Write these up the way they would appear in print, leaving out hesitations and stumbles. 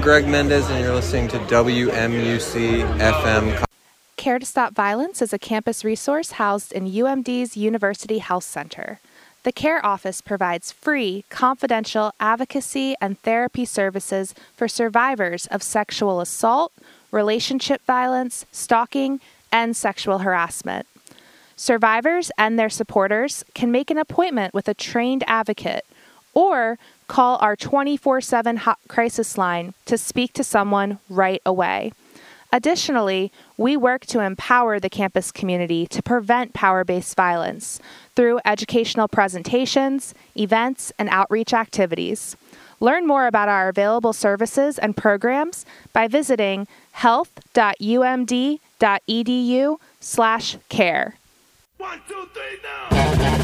Greg Mendez, and you're listening to WMUC FM. Care to Stop Violence is a campus resource housed in UMD's University Health Center. The CARE office provides free, confidential advocacy and therapy services for survivors of sexual assault, relationship violence, stalking, and sexual harassment. Survivors and their supporters can make an appointment with a trained advocate or call our 24/7 hot crisis line to speak to someone right away. Additionally, we work to empower the campus community to prevent power-based violence through educational presentations, events, and outreach activities. Learn more about our available services and programs by visiting health.umd.edu/care. 1, 2, 3, now!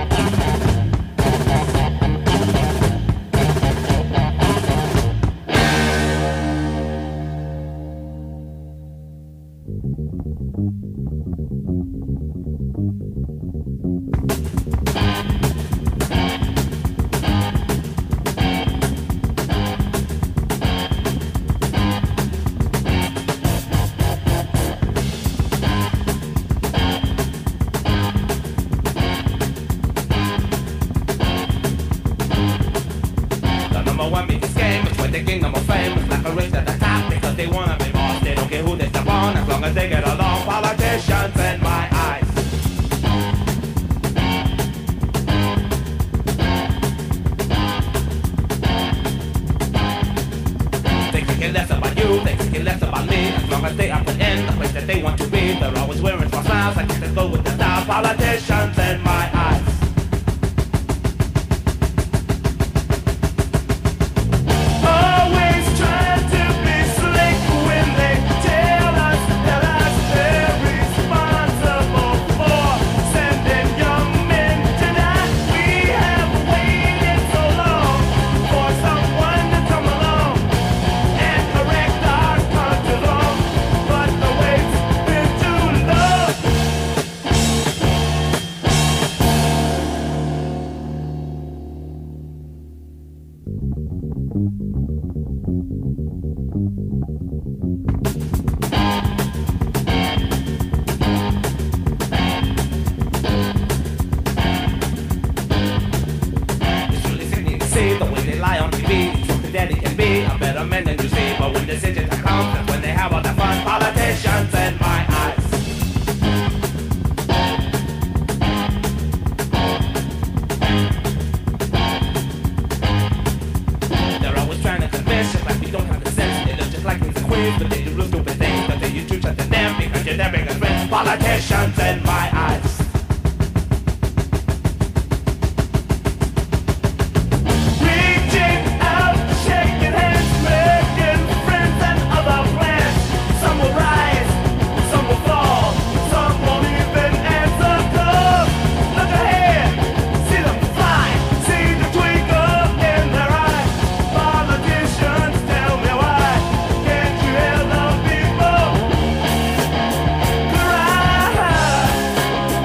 They get along, politicians in my eyes. They care less about you, they care less about me. As long as they are put in the place that they want to be, they're always wearing small smiles. I can't go with the style. Politicians in my eyes. Politicians in my eyes. Reaching out, shaking hands, making friends and other plans. Some will rise, some will fall, some won't even answer calls. Look ahead, see them fly, see the twinkle in their eyes. Politicians, tell me why can't you hear the people cry?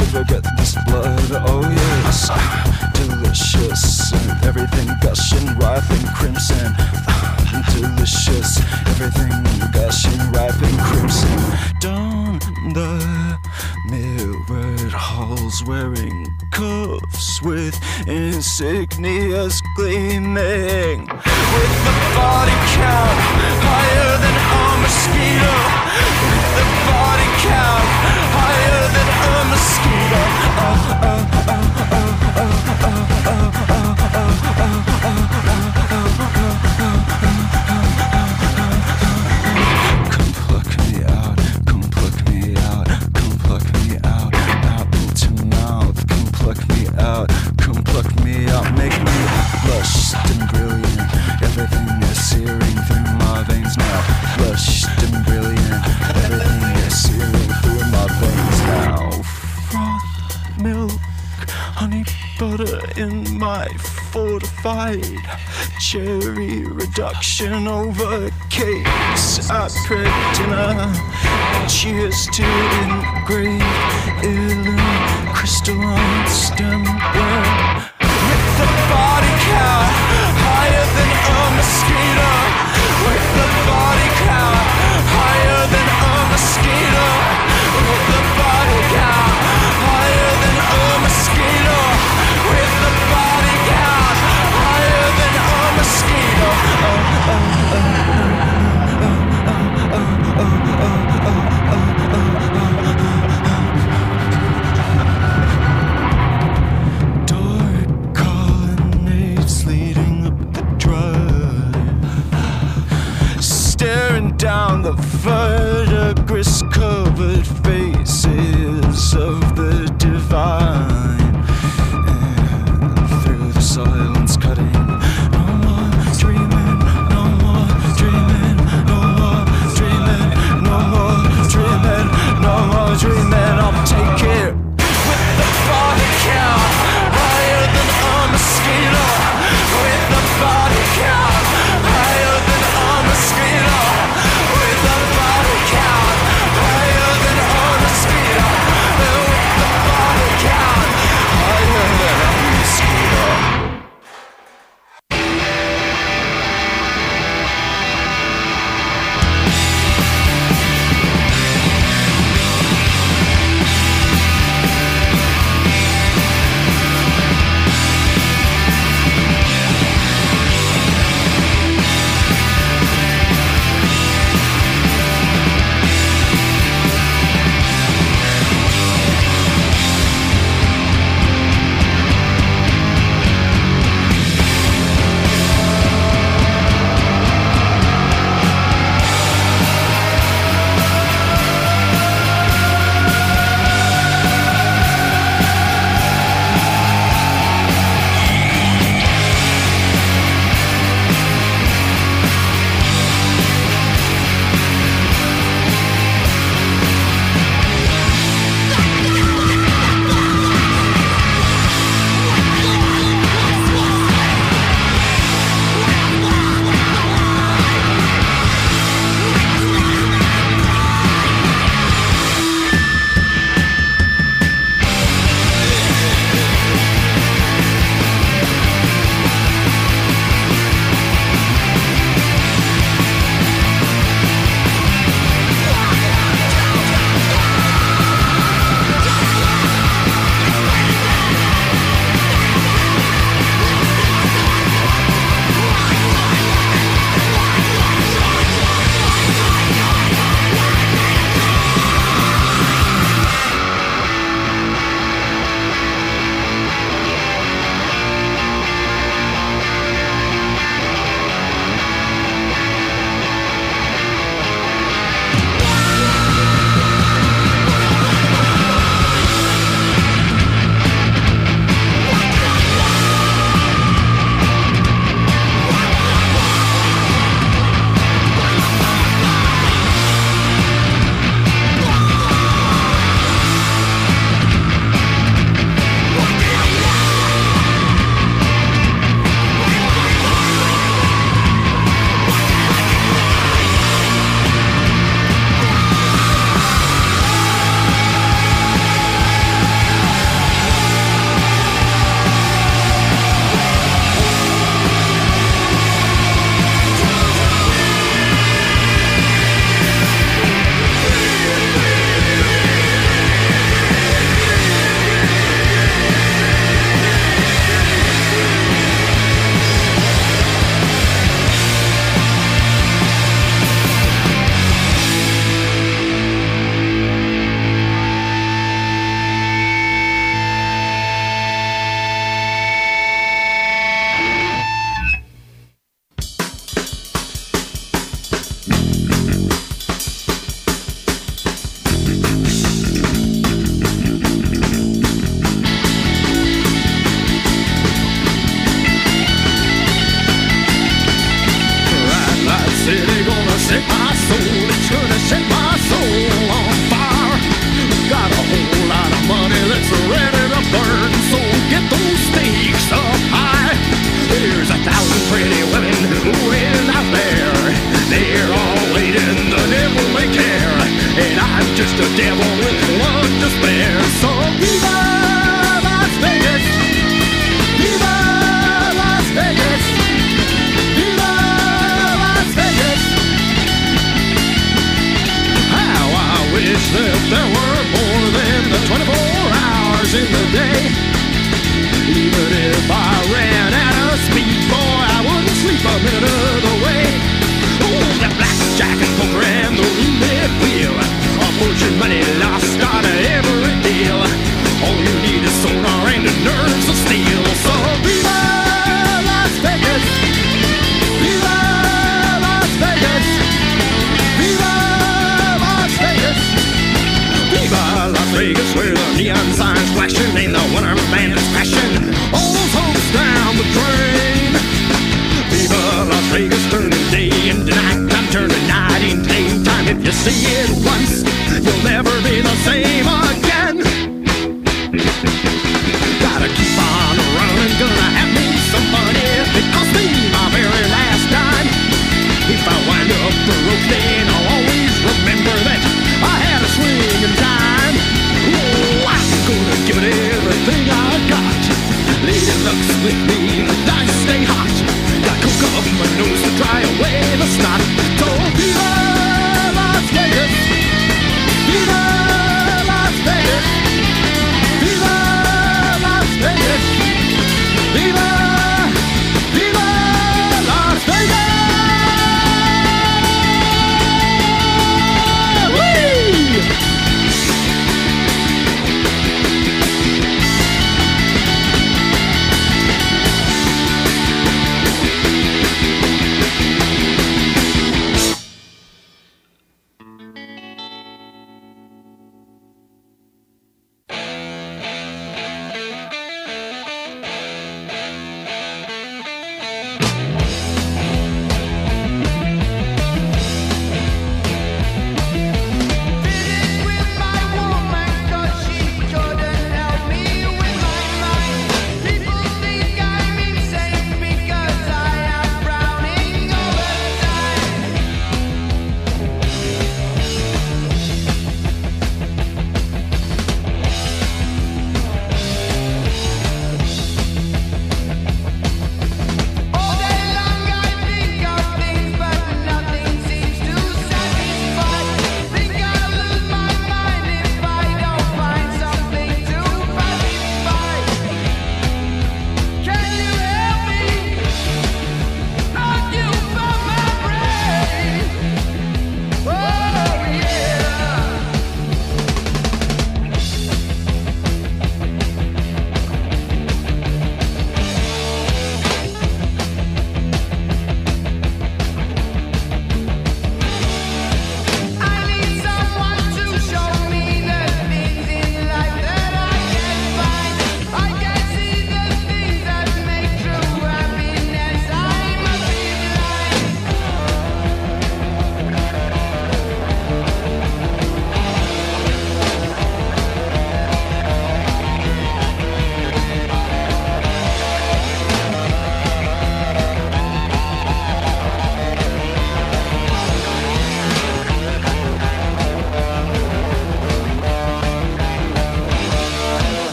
sugar, get this blood, oh yes. Delicious, everything gushing, ripe and crimson. Delicious, everything gushing, ripe and crimson. Down the mirrored halls, wearing cuffs with insignias gleaming, with the body count higher than a mosquito, with the body count higher than a mosquito. Come pluck me out, come pluck me out, come pluck me out, apple to mouth. Come pluck me out, come pluck me out, make me flushed and brilliant. Everything is searing through my veins now, flushed and brilliant. Everything is searing through my veins now. Froth, milk, honey, butter in my fortified cherry reduction over cakes at dinner. Cheers to engraved heirloom crystalline stemware, with the body count higher than a mosquito, with the body count higher than a mosquito, with the body count higher than a mosquito, with the body count higher than a mosquito. signs flashing, ain't the winter bandits crashing. All those hopes down the drain. Viva Las Vegas, turning day into night time, turning night into daytime. If you see it once, you'll never be the same again. Gotta keep on running, gonna have me some fun. If it costs me my very last dime, if I wind up broke, then I'll always remember that I had a swinging dime. Oh, I'm gonna give it everything I got. Lady luck's with me, the dice stay hot. Got coke up my nose to dry away the snot. So viva Las Vegas, viva Las Vegas, viva Las Vegas, viva, viva Las Vegas.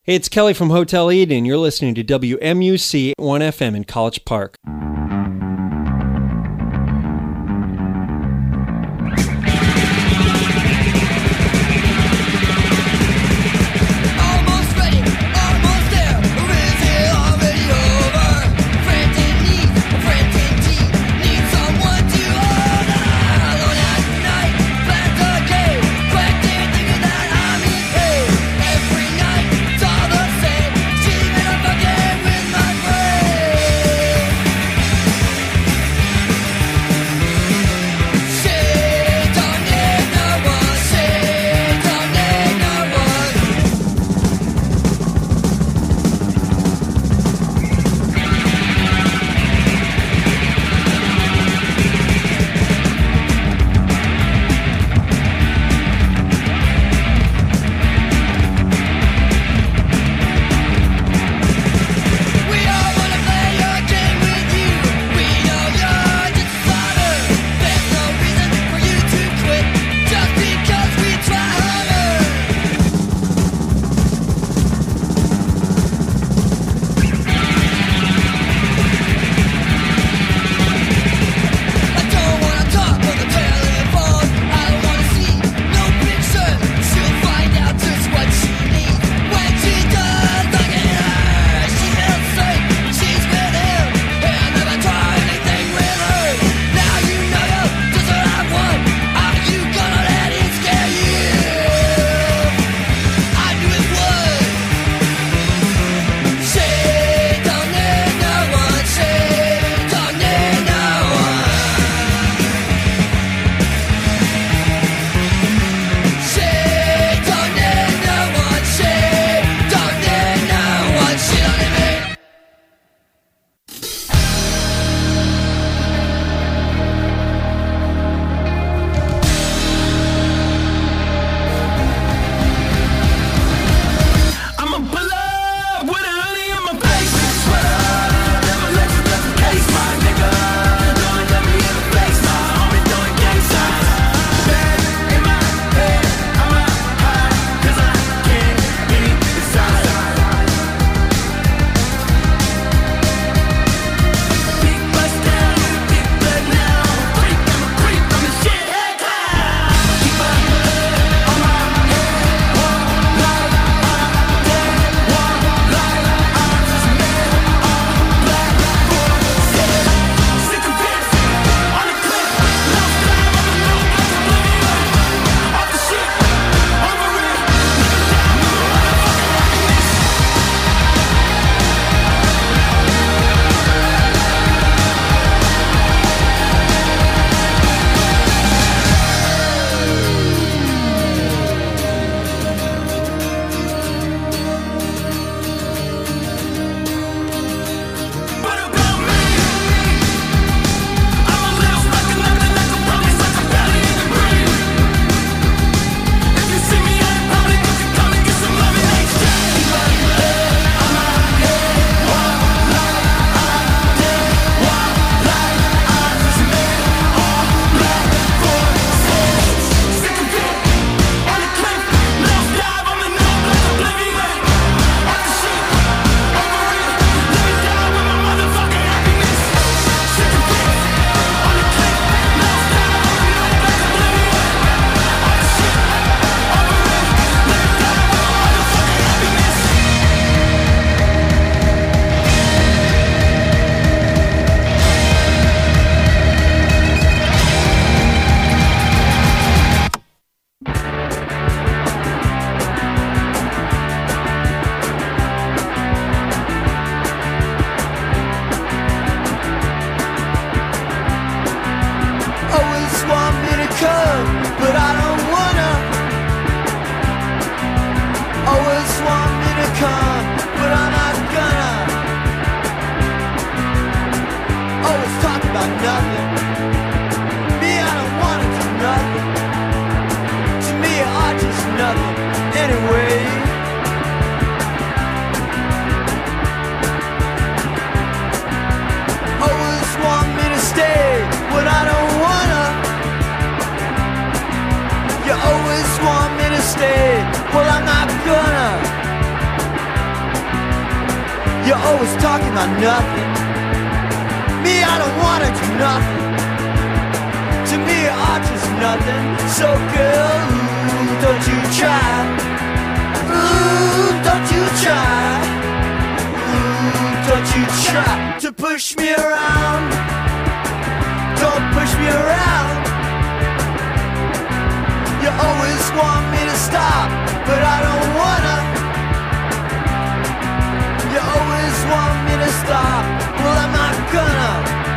Hey, it's Kelly from Hotel Eden. You're listening to WMUC 1FM in College Park. You're always talking about nothing. Me, I don't wanna do nothing. To me, art is nothing. So girl, ooh, don't you try. Ooh, don't you try. Ooh, don't you try to push me around. Don't push me around. You always want me to stop, but I don't wanna. You always want me to stop, well I'm not gonna.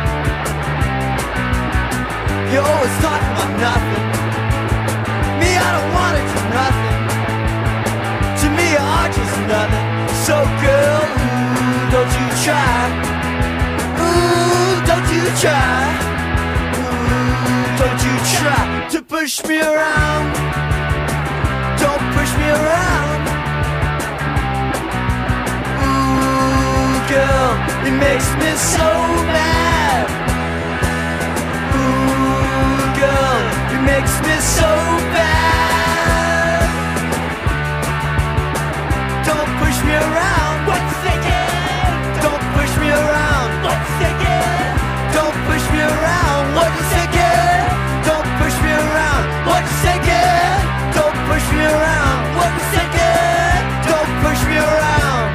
You're always talking about nothing. Me, I don't wanna do nothing. To me, art is nothing. So girl, ooh, don't you try. Ooh, don't you try. Ooh, don't you try to push me around. Don't push me around. Ooh, girl, it makes me so mad. Ooh, girl, it makes me so bad. Don't push me around. What's again? Don't push me around. What's again? Don't push me around. What's again? Don't push me around. What's again? Don't push me around. What's again? Don't push me around.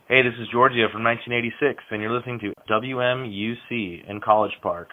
Hey, this is Georgia from 1986, and you're listening to WMUC in College Park.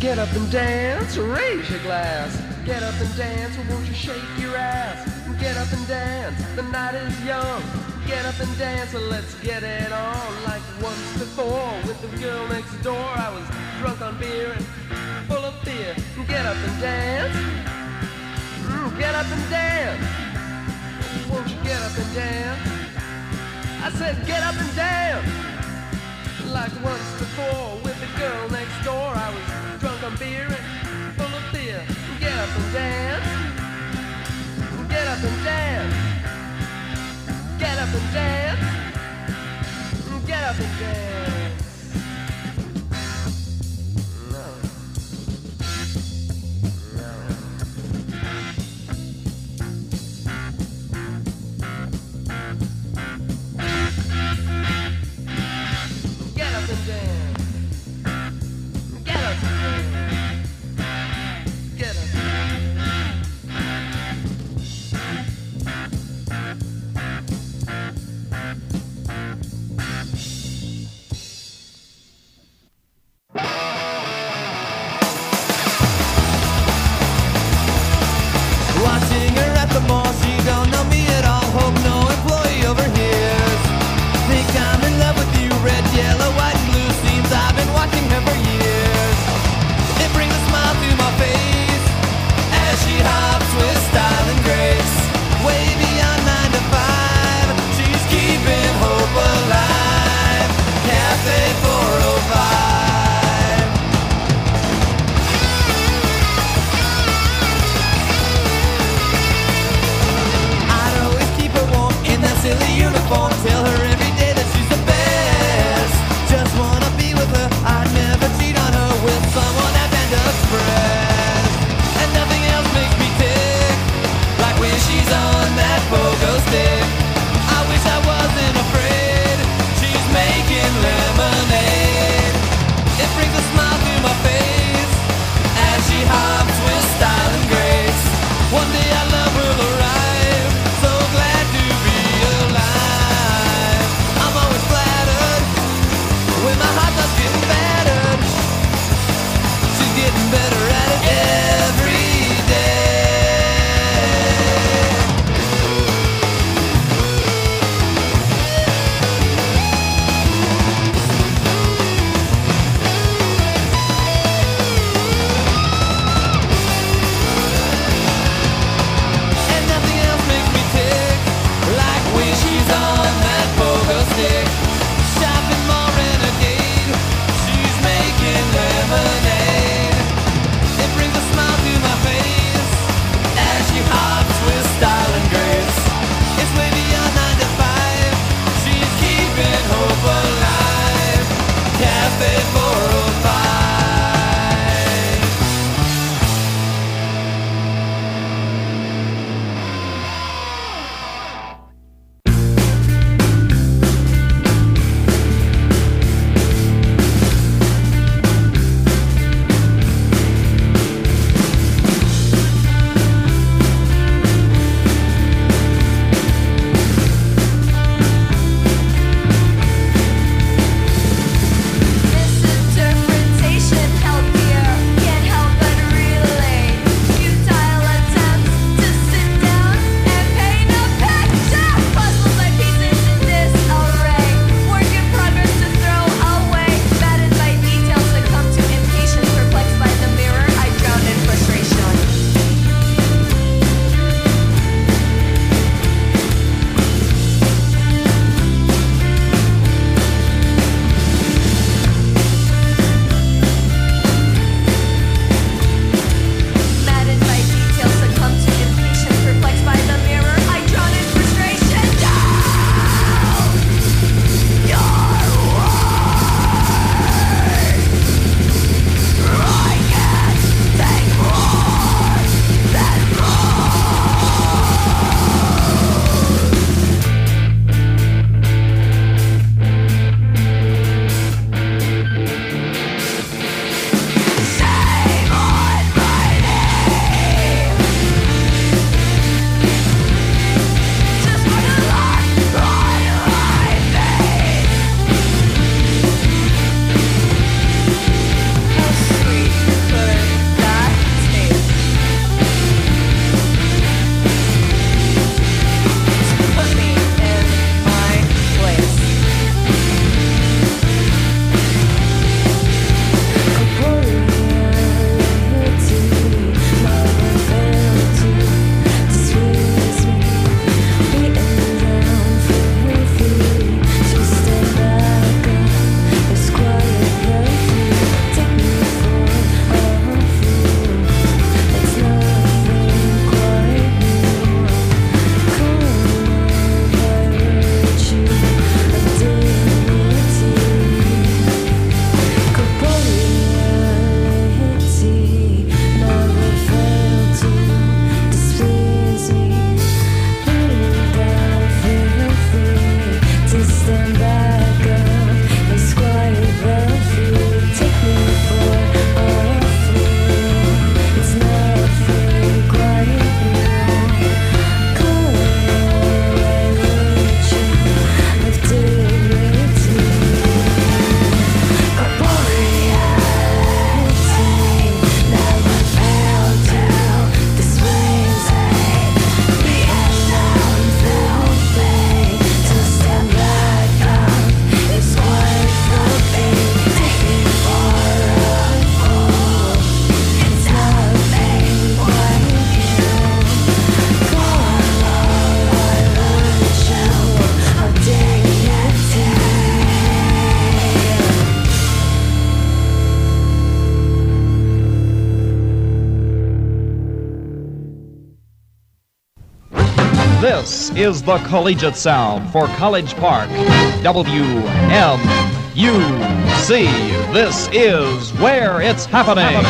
Get up and dance, raise your glass. Get up and dance, won't you shake your ass? Get up and dance, the night is young. Get up and dance, let's get it on. Like once before with the girl next door, I was drunk on beer and full of fear. Get up and dance, get up and dance. Won't you get up and dance? I said get up and dance. Like once before with the girl next door, I was drunk on beer and full of fear. Get up and dance. Get up and dance. Get up and dance. Get up and dance. No. No. Get up and dance. Get up and dance. Get up. This is the collegiate sound for College Park. WMUC. This is where it's happening.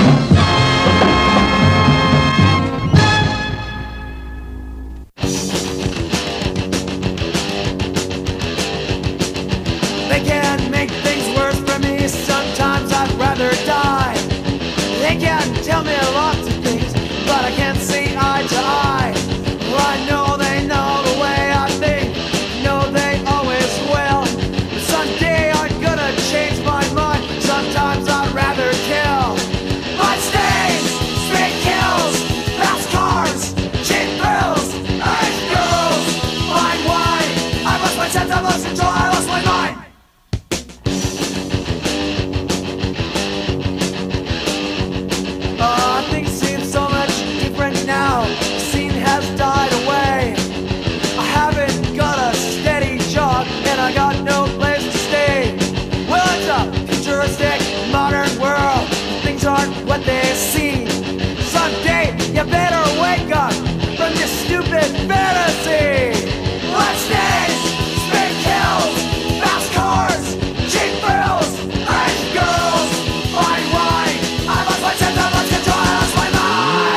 They can make things worse for me. Sometimes I'd rather die. They can tell me lots of things, but I can't see eye to eye. Well, I know they know the way I think. No, they always will. But someday I'm gonna change my mind. Sometimes I'd rather kill. Blood stains, straight kills, fast cars, cheap thrills, ice girls, fine wine. I lost my sense, I lost control, I lost my mind. Things seem so much different now. The scene has died away. I haven't got a steady job and I got no place to stay. Well, it's a futuristic, modern world. Things aren't what they seem. Someday you better wake up from this stupid fantasy. Blood stains, spit kills, fast cars, cheap thrills, ice girls, fine wine. I lost my sense, I lost control, I lost my mind.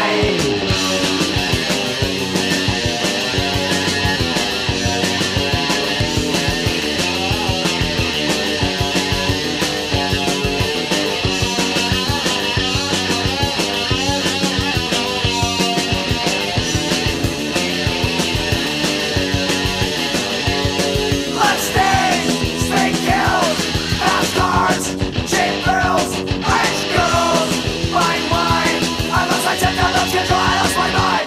Blood stains, straight kills, fast cars, cheap thrills, ice girls, fine wine. I lost my sense, I lost control, I lost my mind.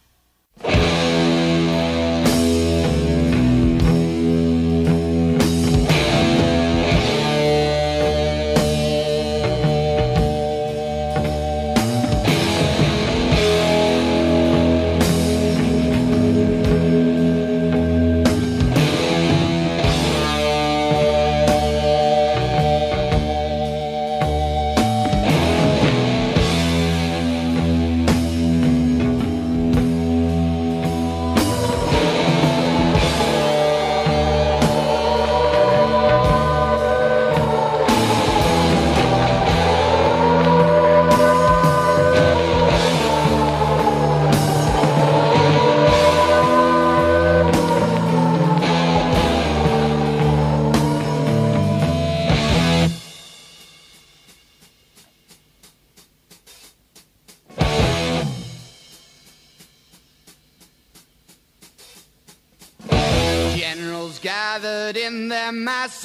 Generals gathered in their masses,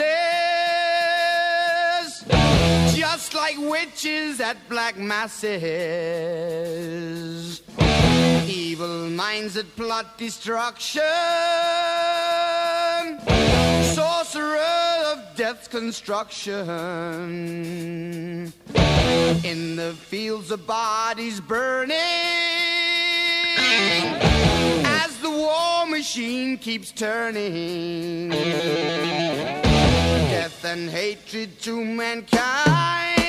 just like witches at black masses. Evil minds that plot destruction, sorcerer of death's construction. In the fields of bodies burning, as the war machine keeps turning, death and hatred to mankind,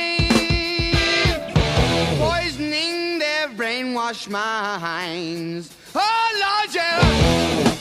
poisoning their brainwashed minds. Oh Lord, yeah.